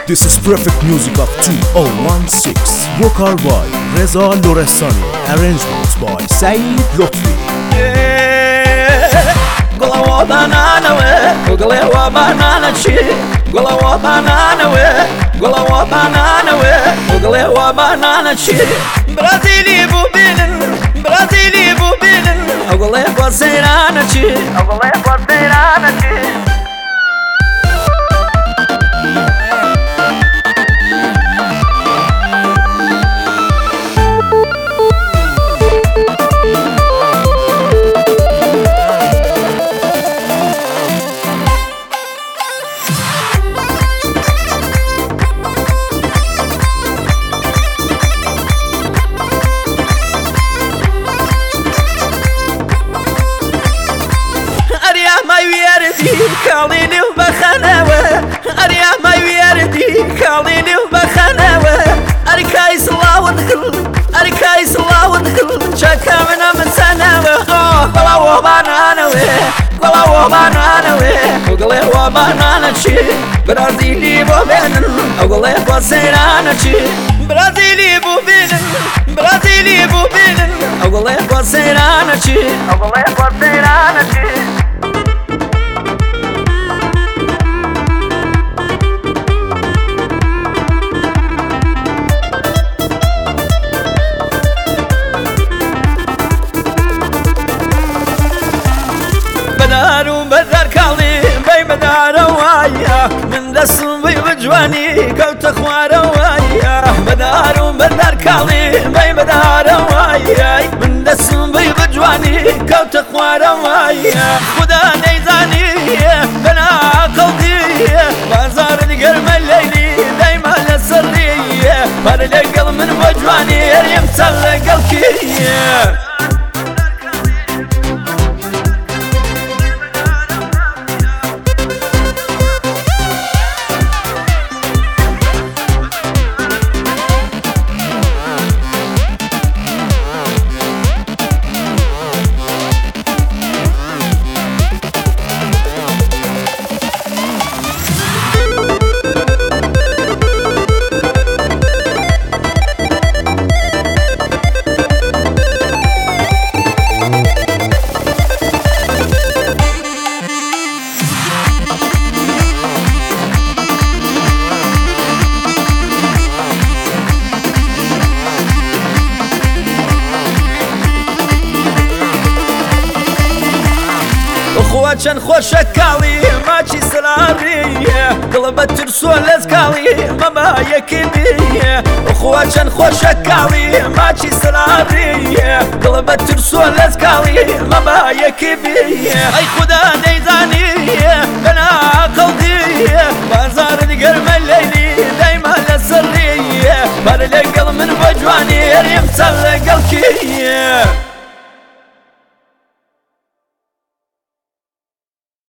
This is perfect music of 2016. Vocal by Reza Lorestani. Arrangements by Saeed Lotfi. Gola banana we, gola banana chi, gola banana we, gola banana we, gola banana chi. Brazili bu bilin, gola baserana chi, gola baserana chi. كاليني وبخناوة أريا ما يردي كاليني وبخناوة أريكاي صلاة ودخل أريكاي صلاة ودخل شكا من سناوة قلا وبانانا قلا وبانانا وقلي وبانانا شي برازيلي بوبينن وقلي بوسيرانا شي برازيلي بوبينن وقلي بوسيرانا شي وقلي بوسيرانا شي. بدار كالي بي بدار وايا من دسم بي بجواني قلت اخوار وايا بدار كالي بي بدار وايا من دسم بي بجواني قلت اخوار وايا خدا نيزاني بنا قلبي بازار قرم الليلي دايما لسري فرلق من بجواني يمسلق الكي. چند خوش کالی ماچی سلاریه قلبت ترسو لزکالی ماما یکی بیه خواه چند خوش کالی ماچی سلاریه قلبت ترسو لزکالی ماما یکی بیه ای خدا نیزانیه بنا قلبیه بازار دیگر ملیلی دایما لسریه بر لگل من بجوانی ریم سر لگل کیه.